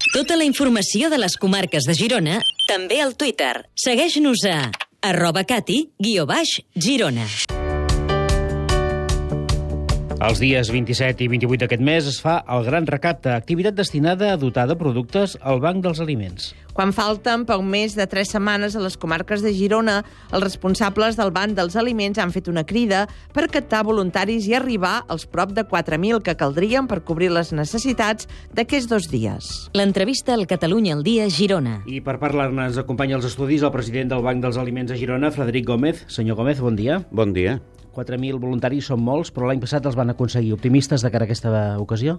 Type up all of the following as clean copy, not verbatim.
Tota la informació de les comarques de Girona, també al Twitter. Segueix-nos a @cati_Girona. Els dies 27 i 28 d'aquest mes es fa el Gran Recapte, activitat destinada a dotar de productes el Banc dels Aliments. Quan falten poc més de 3 setmanes a les comarques de Girona, els responsables del Banc dels Aliments han fet una crida per captar voluntaris i arribar als prop de 4.000 que caldrien per cobrir les necessitats d'aquests 2 dies. L'entrevista al Catalunya al dia Girona. I per parlar-ne ens acompanya als estudis el president del Banc dels Aliments a Girona, Frederic Gómez. Senyor Gómez, bon dia. Bon dia. 4.000 voluntaris són molts, però l'any passat els van aconseguir. Optimistes de cara a aquesta ocasió?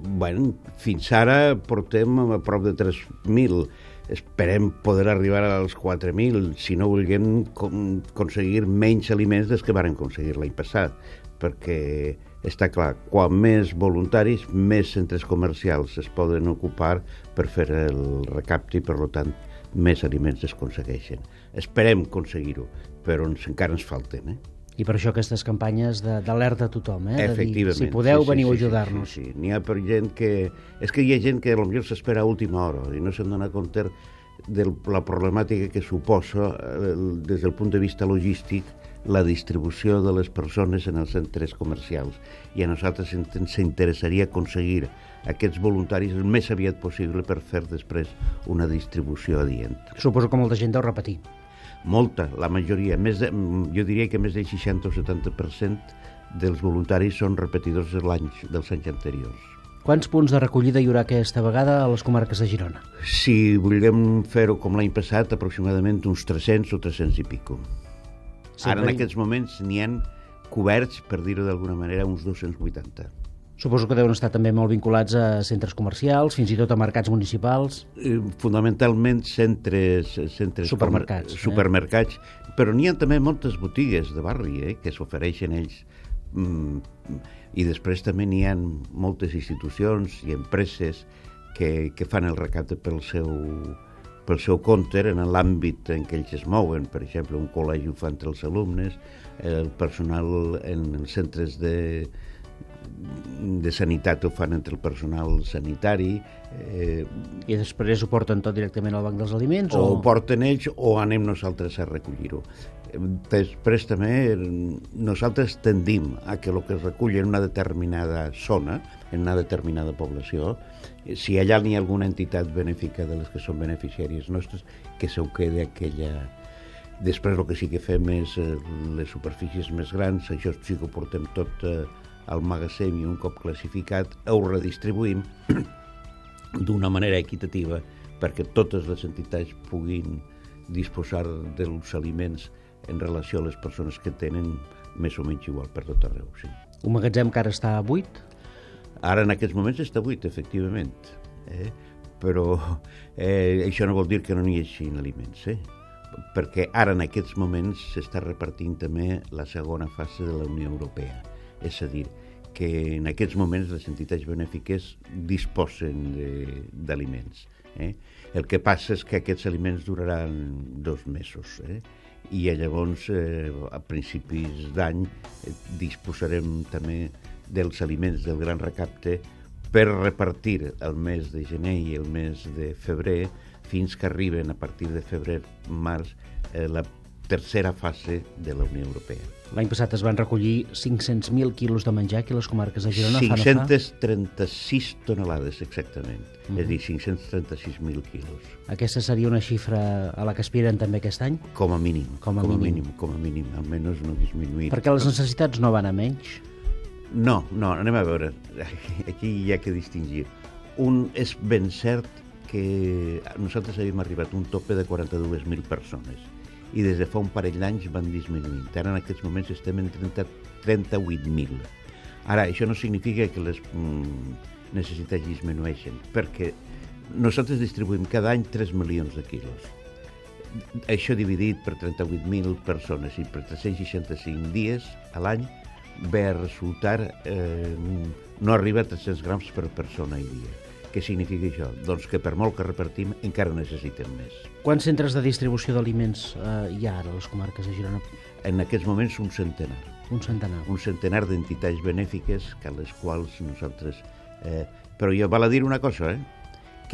Fins ara portem a prop de 3.000. Esperem poder arribar als 4.000, si no vulguem aconseguir menys aliments dels que van aconseguir l'any passat, perquè està clar, quan més voluntaris, més centres comercials es poden ocupar per fer el recapte i, per tant, més aliments es aconsegueixen. Esperem aconseguir-ho, però encara ens falten, I per això aquestes campanyes d'alerta a tothom, Efectivament. Si podeu, veniu a ajudar-nos. Sí. N'hi ha per gent que... És que hi ha gent que potser s'espera a última hora i no se'n dona compte de la problemàtica que suposa, des del punt de vista logístic, la distribució de les persones en els centres comercials. I a nosaltres ens interessaria aconseguir aquests voluntaris el més aviat possible per fer després una distribució adient. Suposo que molta gent deu repetir. Molta, la majoria, jo diria que més del 60 o 70% dels voluntaris són repetidors dels anys anteriors. Quants punts de recollida hi haurà aquesta vegada a les comarques de Girona? Si vulguem fer-ho com l'any passat, aproximadament uns 300 o 300 i pico. Ara, en aquests moments, n'hi han coberts, per dir-ho d'alguna manera, uns 280. Suposo que deuen estar també molt vinculats a centres comercials, fins i tot a mercats municipals. Fundamentalment centres supermercats, però n'hi ha també moltes botigues de barri que s'ofereixen ells. I després també n'hi ha moltes institucions i empreses que fan el recapte pel seu compte en l'àmbit en què ells es mouen. Per exemple, un col·legi ho fa entre els alumnes, el personal en els centres de sanitat ho fan entre el personal sanitari. I després ho porten tot directament al Banc dels Aliments? O ho porten ells o anem nosaltres a recollir-ho. Després també nosaltres tendim a que el que es recull en una determinada zona, en una determinada població, si allà n'hi ha alguna entitat benèfica de les que són beneficiàries nostres, que se ho quede aquella... Després el que sí que fem és les superfícies més grans, això sí que ho portem tot al magatzem i un cop classificat ho redistribuïm d'una manera equitativa perquè totes les entitats puguin disposar dels aliments en relació a les persones que tenen més o menys igual per tot arreu. Sí. Un magatzem que ara està buit? Ara en aquests moments està buit, efectivament. Però això no vol dir que no n'hi hagi aliments, perquè ara en aquests moments s'està repartint també la segona fase de la Unió Europea. És a dir, que en aquests moments les entitats benèfiques disposen d'aliments. El que passa és que aquests aliments duraran 2 mesos. I llavors, a principis d'any, disposarem també dels aliments del Gran Recapte per repartir el mes de gener i el mes de febrer fins que arriben a partir de febrer-març la tercera fase de la Unió Europea. L'any passat es van recollir 500.000 quilos de menjar aquí a les comarques de Girona. 536 tonelades, exactament. És a dir, 536.000 quilos. Aquesta seria una xifra a la que aspiren també aquest any? Com a mínim. Almenys no disminuir. Perquè les necessitats no van a menys? No, anem a veure. Aquí hi ha que distingir. És ben cert que nosaltres havíem arribat a un tope de 42.000 persones i des de fa un parell d'anys van disminuint. Ara en aquests moments estem en 38.000. Ara, això no significa que les necessitats disminueixen, perquè nosaltres distribuïm cada any 3 milions de quilos. Això dividit per 38.000 persones i per 365 dies a l'any ve a resultar no arriba a 300 grams per persona i dia. Què significa això? Doncs que per molt que repartim encara necessitem més. Quants centres de distribució d'aliments hi ha ara a les comarques de Girona? En aquests moments un centenar. Un centenar. Un centenar d'entitats benèfiques que a les quals nosaltres... Però jo val a dir una cosa, que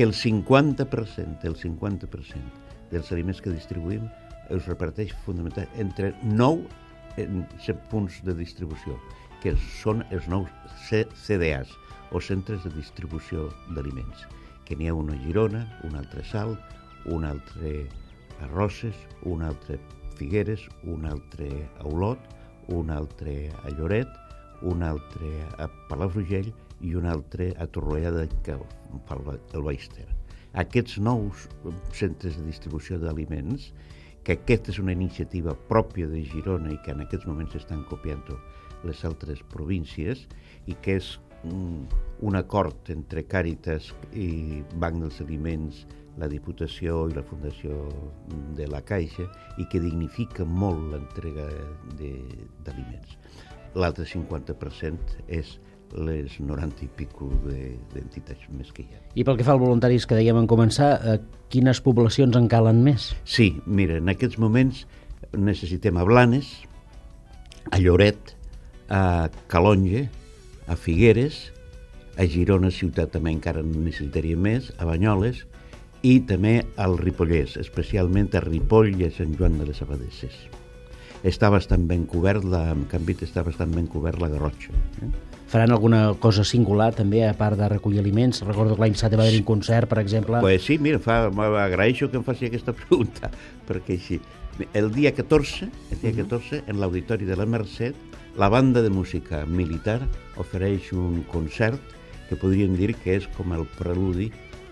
que el 50% dels aliments que distribuïm es reparteix fonamentalment entre 9 punts de distribució, que són els 9 CDAs, o centres de distribució d'aliments, que n'hi ha un a Girona, un altre a Salt, un altre a Roses, un altre a Figueres, un altre a Olot, un altre a Lloret, un altre a Palafrugell i un altre a Torroella del Baix Ter. Aquests 9 centres de distribució d'aliments, que aquesta és una iniciativa pròpia de Girona i que en aquests moments estan copiant les altres províncies i que és un acord entre Càritas i Banc dels Aliments, la Diputació i la Fundació de la Caixa i que dignifica molt l'entrega d'aliments. L'altre 50% és les 90 i pico d'entitats més que hi ha. I pel que fa als voluntaris que dèiem en començar, quines poblacions en calen més? Sí, mira, en aquests moments necessitem a Blanes, a Lloret, a Calonge, a Figueres, a Girona ciutat també encara en necessitaria més, a Banyoles i també al Ripollès, especialment a Ripoll i a Sant Joan de les Abadesses. Està bastant ben cobert, en canvi està bastant ben cobert la Garrotxa. Faran alguna cosa singular també, a part de recollir aliments? Recordo que l'any passat va haver un concert, per exemple. Pues sí, mira, agraeixo que em faci aquesta pregunta, perquè així, el dia 14, en l'Auditori de la Mercè, la banda de música militar ofereix un concert que podríem dir que és com el preludi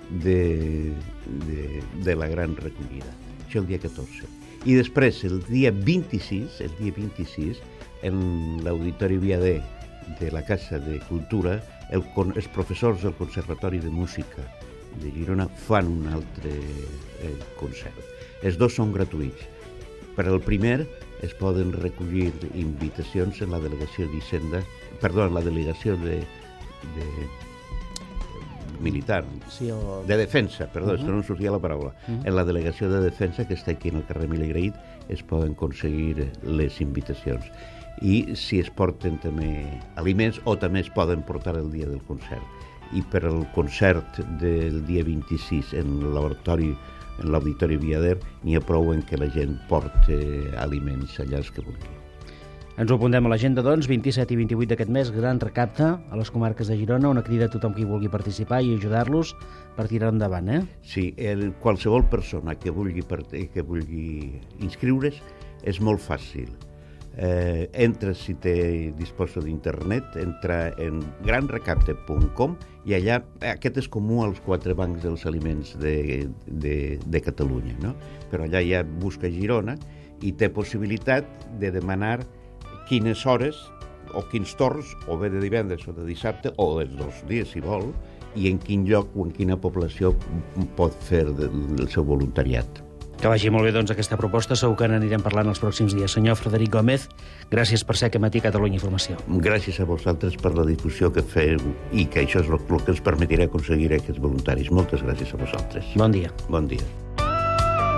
de la gran recollida. Això el dia 14. I després, el dia 26, en l'Auditori Viader de la Casa de Cultura, els professors del Conservatori de Música de Girona fan un altre concert. Els dos són gratuïts. Per al primer es poden recollir invitacions en la delegació d'Hisenda, en la delegació militar, sí, de defensa, és que no em sortia la paraula. En la delegació de defensa, que està aquí en el carrer Milagraït, es poden aconseguir les invitacions. I si es porten també aliments, o també es poden portar el dia del concert. I per al concert del dia 26 en l'Auditori Viader n'hi ha prou en que la gent porti aliments allà els que vulgui. Ens ho apuntem a l'agenda, doncs, 27 i 28 d'aquest mes, gran recapte a les comarques de Girona, una crida a tothom qui vulgui participar i ajudar-los per tirar endavant, Sí, qualsevol persona que vulgui inscriure's és molt fàcil. Entra, si disposa d'internet, entra en granrecapte.com i allà, aquest és comú als 4 bancs dels aliments de Catalunya, no? Però allà ja busca Girona i té possibilitat de demanar quines hores o quins torns, o bé de divendres o de dissabte, o dels 2 dies, si vol, i en quin lloc o en quina població pot fer el seu voluntariat. Que vagi molt bé, doncs, aquesta proposta. Segur que n'anirem parlant els pròxims dies. Senyor Frederic Gómez, gràcies per ser aquest matí a Catalunya Informació. Gràcies a vosaltres per la difusió que feu i que això és el que ens permetirà aconseguir aquests voluntaris. Moltes gràcies a vosaltres. Bon dia. Bon dia.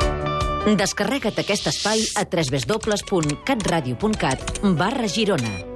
Descarrega't aquest espai a www.catradio.cat/Girona.